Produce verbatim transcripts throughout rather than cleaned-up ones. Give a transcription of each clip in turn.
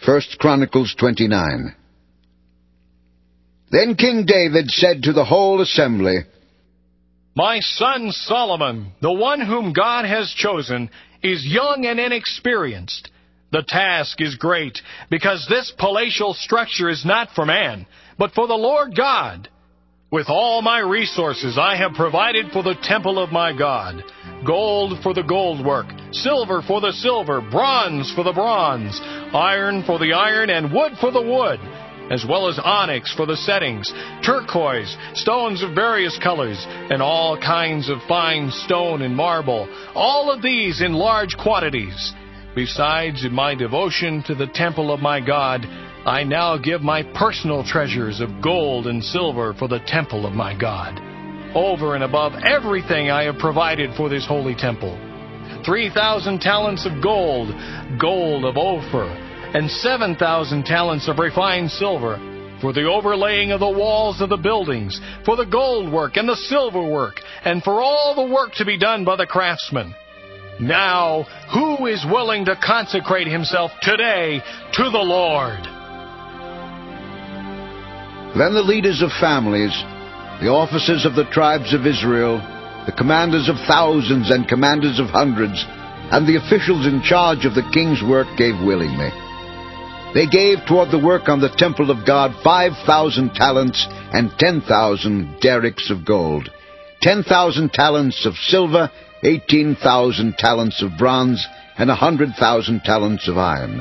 First Chronicles twenty-nine. Then King David said to the whole assembly, My son Solomon, the one whom God has chosen, is young and inexperienced. The task is great, because this palatial structure is not for man, but for the Lord God. With all my resources I have provided for the temple of my God. Gold for the gold work, silver for the silver, bronze for the bronze, iron for the iron, and wood for the wood, as well as onyx for the settings, turquoise, stones of various colors, and all kinds of fine stone and marble, all of these in large quantities. Besides, in my devotion to the temple of my God, I now give my personal treasures of gold and silver for the temple of my God, over and above everything I have provided for this holy temple. Three thousand talents of gold, gold of Ophir, and seven thousand talents of refined silver, for the overlaying of the walls of the buildings, for the gold work and the silver work, and for all the work to be done by the craftsmen. Now, who is willing to consecrate himself today to the Lord? Then the leaders of families, the officers of the tribes of Israel, the commanders of thousands and commanders of hundreds, and the officials in charge of the king's work gave willingly. They gave toward the work on the temple of God five thousand talents and ten thousand derricks of gold, ten thousand talents of silver, eighteen thousand talents of bronze, and a hundred thousand talents of iron.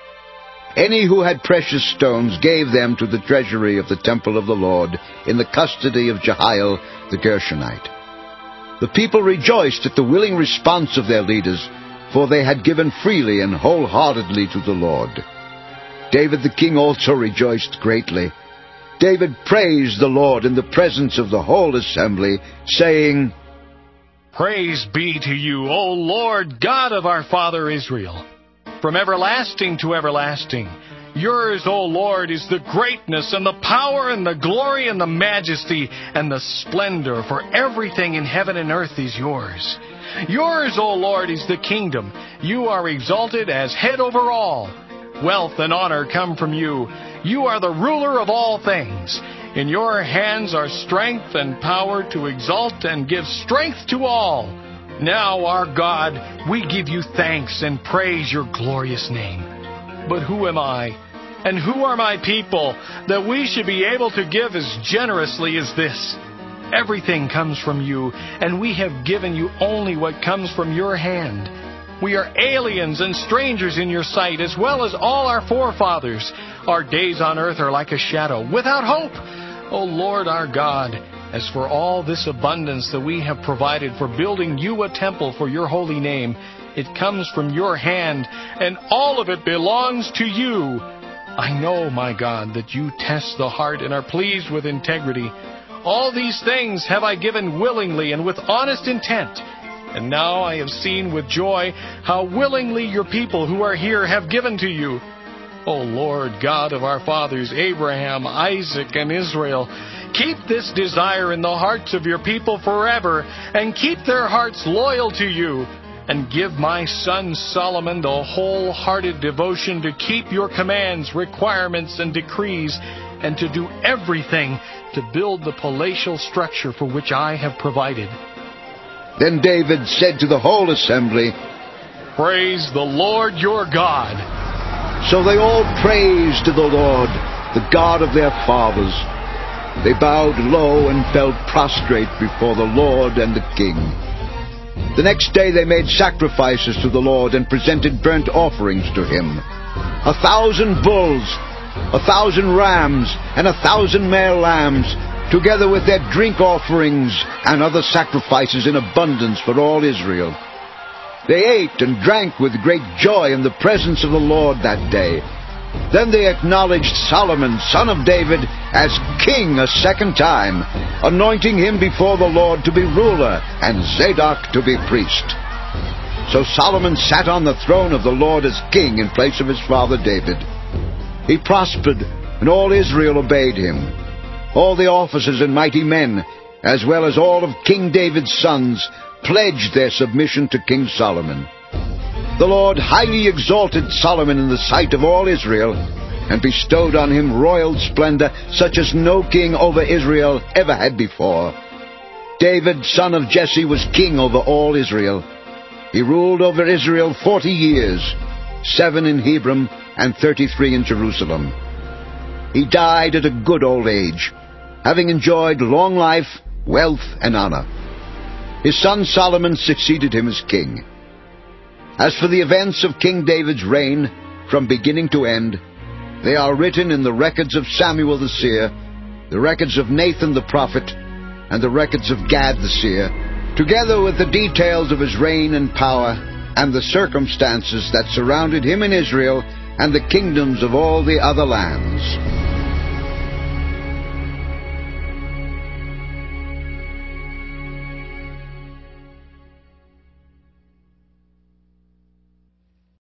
Any who had precious stones gave them to the treasury of the temple of the Lord in the custody of Jehiel the Gershonite. The people rejoiced at the willing response of their leaders, for they had given freely and wholeheartedly to the Lord. David the king also rejoiced greatly. David praised the Lord in the presence of the whole assembly, saying, Praise be to you, O Lord God of our father Israel, from everlasting to everlasting. Yours, O Lord, is the greatness and the power and the glory and the majesty and the splendor, for everything in heaven and earth is yours. Yours, O Lord, is the kingdom. You are exalted as head over all. Wealth and honor come from you. You are the ruler of all things. In your hands are strength and power to exalt and give strength to all. Now, our God, we give you thanks and praise your glorious name. But who am I, and who are my people, that we should be able to give as generously as this? Everything comes from you, and we have given you only what comes from your hand. We are aliens and strangers in your sight, as well as all our forefathers. Our days on earth are like a shadow, without hope. O Lord our God, as for all this abundance that we have provided for building you a temple for your holy name, it comes from your hand, and all of it belongs to you. I know, my God, that you test the heart and are pleased with integrity. All these things have I given willingly and with honest intent. And now I have seen with joy how willingly your people who are here have given to you. O Lord God of our fathers, Abraham, Isaac, and Israel, keep this desire in the hearts of your people forever, and keep their hearts loyal to you, and give my son Solomon the wholehearted devotion to keep your commands, requirements, and decrees, and to do everything to build the palatial structure for which I have provided. Then David said to the whole assembly, Praise the Lord your God. So they all praised to the Lord, the God of their fathers. They bowed low and fell prostrate before the Lord and the king. The next day they made sacrifices to the Lord and presented burnt offerings to him. A thousand bulls, a thousand rams, and a thousand male lambs, together with their drink offerings and other sacrifices in abundance for all Israel. They ate and drank with great joy in the presence of the Lord that day. Then they acknowledged Solomon, son of David, as king a second time, anointing him before the Lord to be ruler and Zadok to be priest. So Solomon sat on the throne of the Lord as king in place of his father David. He prospered, and all Israel obeyed him. All the officers and mighty men, as well as all of King David's sons, pledged their submission to King Solomon. The Lord highly exalted Solomon in the sight of all Israel, and bestowed on him royal splendor such as no king over Israel ever had before. David, son of Jesse, was king over all Israel. He ruled over Israel forty years, seven in Hebron and thirty-three in Jerusalem. He died at a good old age, having enjoyed long life, wealth, and honor. His son Solomon succeeded him as king. As for the events of King David's reign, from beginning to end, they are written in the records of Samuel the seer, the records of Nathan the prophet, and the records of Gad the seer, together with the details of his reign and power, and the circumstances that surrounded him in Israel and the kingdoms of all the other lands.